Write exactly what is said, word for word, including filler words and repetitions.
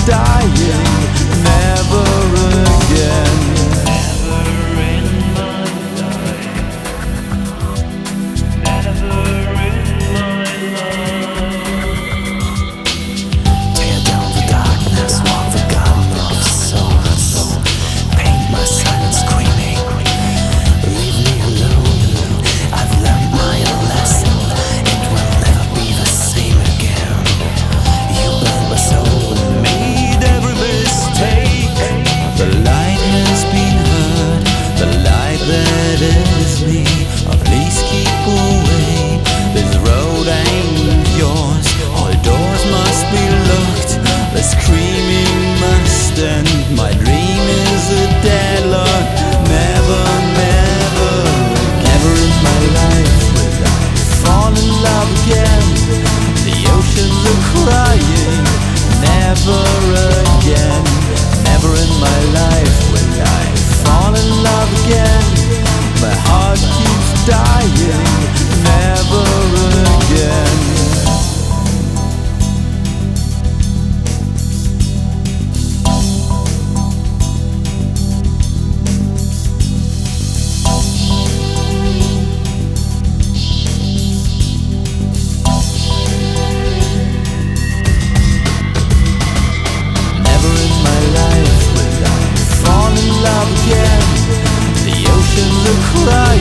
dying, never again. Please keep away, this road ain't yours. All doors must be locked, the screaming must end. My dream is a deadlock, never, never, never in my life will I fall in love again. The oceans are crying, never again. Never in my life will I fall in love again. My heart keeps dying, never again. Never in my life will I fall in love again. The oceans are crying.